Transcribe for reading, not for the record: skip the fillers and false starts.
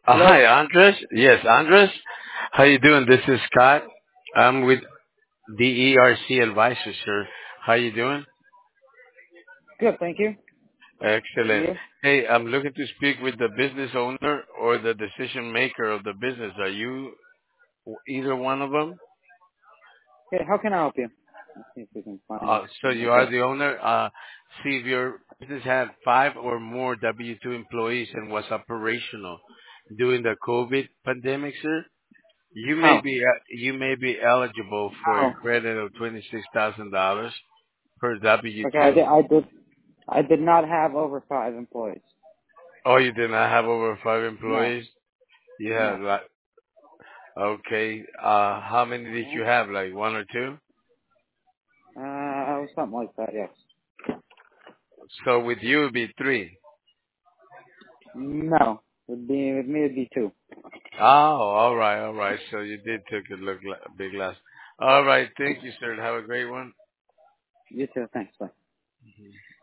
Hello. Hi, Andres. Yes, Andres. How you doing? This is Scott. I'm with DERC Advisors, sir. How you doing? Good, thank you. And Excellent. you? Hey, I'm looking to speak with the business owner or the decision maker of the business. Are you either one of them? Okay, how can I help you? Let's see if we can find So my you are desk. the owner. See if your business had 5 or more W-2 employees and was operational during the COVID pandemic, sir. Oh. You may be eligible for a Oh. credit of $26,000 per Okay, I W-2. did, I did, I did not have over 5 employees. Oh, you did not have over 5 employees? No, You have no. like, okay. How many did you have? Like one or two? Something like that, yes. So with you it'd be three. No. With me it'd be two. Oh, all right, all right. So you did take a look like a big glass. All right. Thank you, sir. Have a great one. You too, thanks, bye.